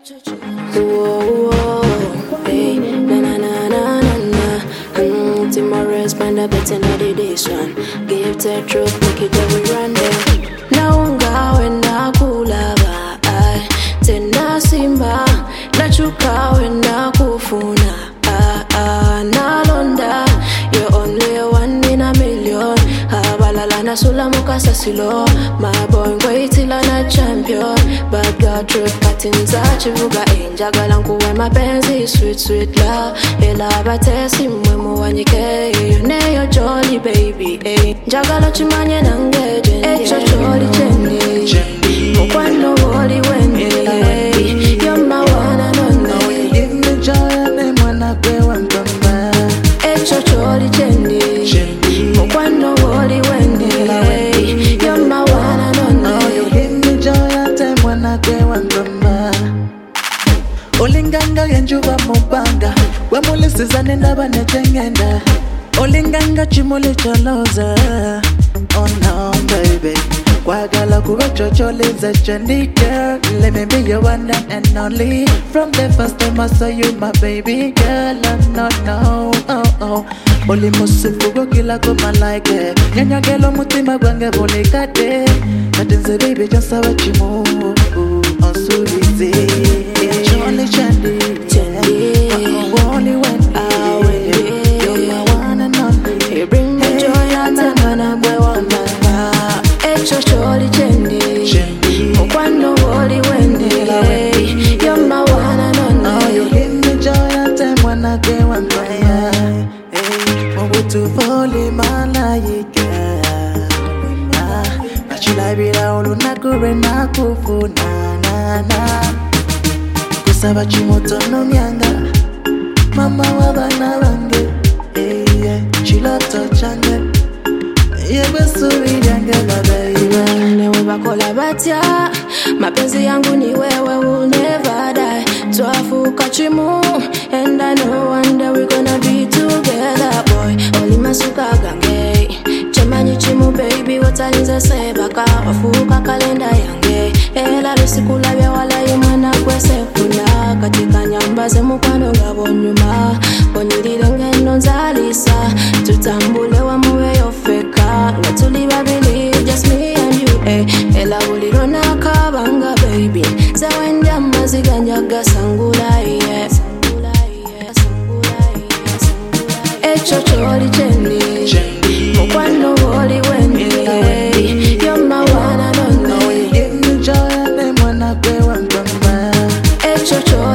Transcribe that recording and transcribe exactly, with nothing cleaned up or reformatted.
Whoa, whoa, hey, na na na na na na. Mm, tomorrow's band a better not this one. Give the truth, make it every run down. Naunga wenda kulava, ay. Tena simba, nachuka wenda kufuna. Ah ah, nalonda, you're only one in a million. Habalala na sula mukasa silo. My boy wait till I'm a champion. Bad girl trip patinza chivuga njagala nkuwe mapenzi sweet sweet love. Ela batesi mwe muwanyike ne yo jolly baby eh. Njagala chimanye nange jende echo jolly jende mukwano woli wende you're my one and only. Give me joy and mwana kwe wampamba Echo jolly jende mukwano woli wende you're my one and only. Give me joy and mwana kwe wampamba Olinganga yenjuba mubanga Wemulisiza nendaba netengenda Olinganga chimuli chaloza Oh no baby Kwagala kuwa chocholeza chandi girl Let me be your one and only From the first time I saw you my baby girl I'm not no oh oh Oli musifugo kila kuma like it Nyanya gelo mutima gwange bolikate Katinze baby jansa wachimu On sulizi Choli chandi Woli wendi You're my one and only You bring me joy and tangana bwe wambanga Echo choli chendi Mukwano woli wende You're my one and only. You give me joy and mwana kwe wambaya Mwabutu foli malayika Nachilabira ulu nakure nakufuna na na Kusaba chimoto no myanga Mama wabana bange yeah, chiloto change Yebesuri yange baby Newe bakola batya mapenzi yangu ni wewe will never die. Twafuka chimu and I know one day we're gonna be together boy. Oli masuka gange Chamanyi chimu baby watalinze sebaka wafuka kalenda yange Ela lusikula bya wala yimana kwese kuna katika nyamba ze mukwano ngabo nyuma Bonyirire ngeno nzalisa tutambule wa muwe yofeka Ngatuli babili just me and you eh. Ela uliro nakabanga baby zawenda maziganyaga sangula yeah. Echo choli chendi mukwano woli wende you're my one and only. Give me joy and mwana kwe wampamba Echo choli